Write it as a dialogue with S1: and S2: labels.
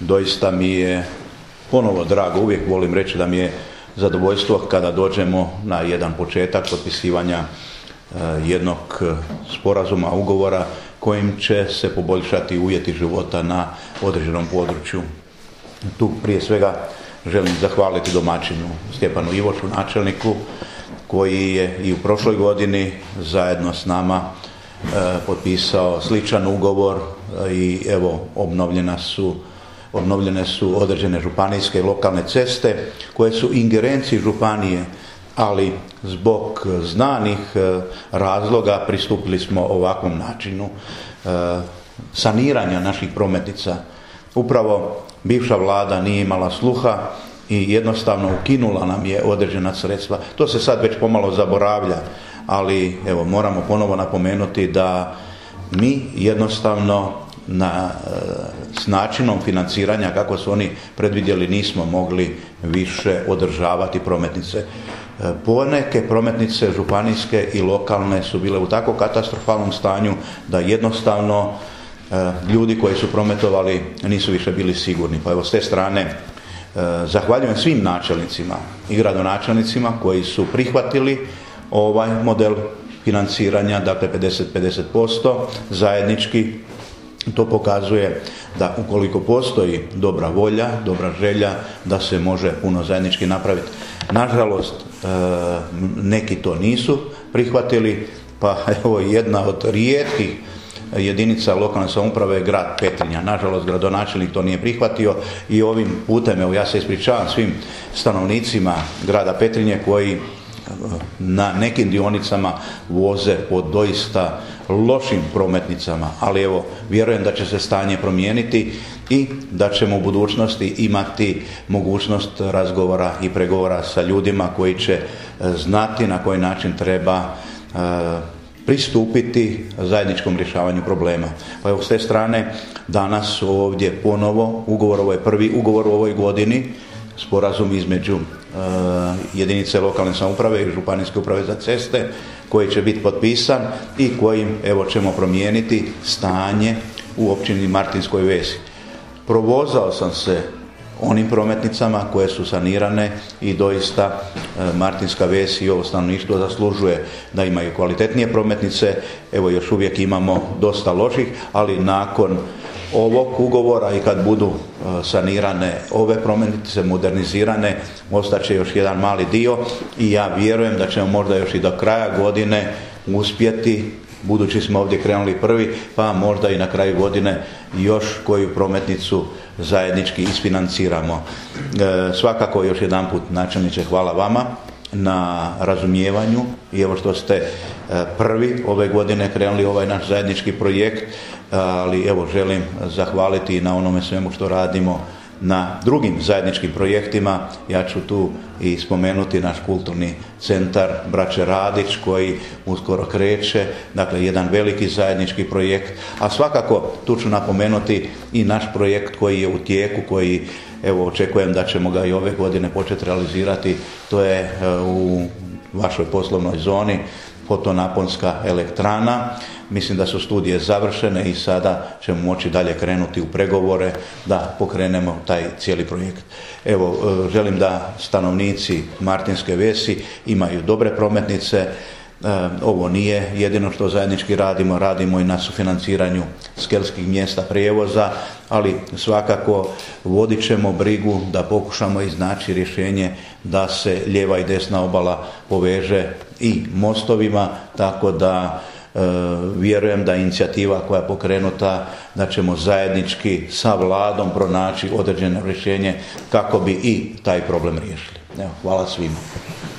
S1: doista mi je ponovo drago, uvijek volim reći da mi je zadovoljstvo kada dođemo na jedan početak potpisivanja jednog sporazuma, ugovora kojim će se poboljšati uvjeti života na određenom području. Tu prije svega želim zahvaliti domaćinu Stjepanu Ivošu, načelniku, koji je i u prošloj godini zajedno s nama potpisao sličan ugovor i evo obnovljene su određene županijske i lokalne ceste koje su u ingerenciji županije, ali zbog znanih razloga pristupili smo ovakvom načinu saniranja naših prometnica. Upravo bivša vlada nije imala sluha i jednostavno ukinula nam je određena sredstva. To se sad već pomalo zaboravlja, ali evo moramo ponovo napomenuti da mi jednostavno s načinom financiranja kako su oni predvidjeli nismo mogli više održavati prometnice. Poneke prometnice županijske i lokalne su bile u tako katastrofalnom stanju da jednostavno ljudi koji su prometovali nisu više bili sigurni. Pa evo s te strane zahvaljujem svim načelnicima i gradonačelnicima koji su prihvatili ovaj model financiranja, dakle 50-50% zajednički. To pokazuje da ukoliko postoji dobra volja, dobra želja, da se može puno zajednički napraviti. Nažalost, neki to nisu prihvatili, pa evo jedna od rijetkih jedinica lokalne samouprave je grad Petrinja. Nažalost, gradonačelnik to nije prihvatio i ovim putem, evo ja se ispričavam svim stanovnicima grada Petrinje koji na nekim dionicama voze po doista lošim prometnicama, ali evo vjerujem da će se stanje promijeniti i da ćemo u budućnosti imati mogućnost razgovora i pregovora sa ljudima koji će znati na koji način treba pristupiti zajedničkom rješavanju problema. Pa evo s te strane danas ovdje ponovo ugovor, ovo je prvi ugovor u ovoj godini, sporazum između jedinice lokalne samouprave i županijske uprave za ceste koji će biti potpisan i kojim evo ćemo promijeniti stanje u općini Martinskoj Vesi. Provozao sam se onim prometnicama koje su sanirane i doista Martinska Ves i ovo stanovništvo zaslužuje da imaju kvalitetnije prometnice. Evo još uvijek imamo dosta loših, ali nakon ovog ugovora i kad budu sanirane ove prometnice, modernizirane, ostaće još jedan mali dio i ja vjerujem da ćemo možda još i do kraja godine uspjeti, budući smo ovdje krenuli prvi, pa možda i na kraju godine još koju prometnicu zajednički isfinanciramo. Svakako još jedanput, načelniče, hvala vama na razumijevanju i evo što ste prvi ove godine krenuli ovaj naš zajednički projekt, ali evo želim zahvaliti na onome svemu što radimo na drugim zajedničkim projektima. Ja ću tu i spomenuti naš kulturni centar Braće Radić koji uskoro kreće, dakle jedan veliki zajednički projekt, a svakako tu ću napomenuti i naš projekt koji je u tijeku, koji evo očekujem da ćemo ga i ove godine početi realizirati. To je u vašoj poslovnoj zoni fotonaponska elektrana. Mislim da su studije završene i sada ćemo moći dalje krenuti u pregovore da pokrenemo taj cijeli projekt. Evo, želim da stanovnici Martinske Vesi imaju dobre prometnice. Ovo nije jedino što zajednički radimo i na sufinanciranju skelskih mjesta prijevoza, ali svakako vodit ćemo brigu da pokušamo iznaći rješenje da se lijeva i desna obala poveže i mostovima, tako da vjerujem da inicijativa koja je pokrenuta, da ćemo zajednički sa vladom pronaći određeno rješenje kako bi i taj problem riješili. Evo, hvala svima.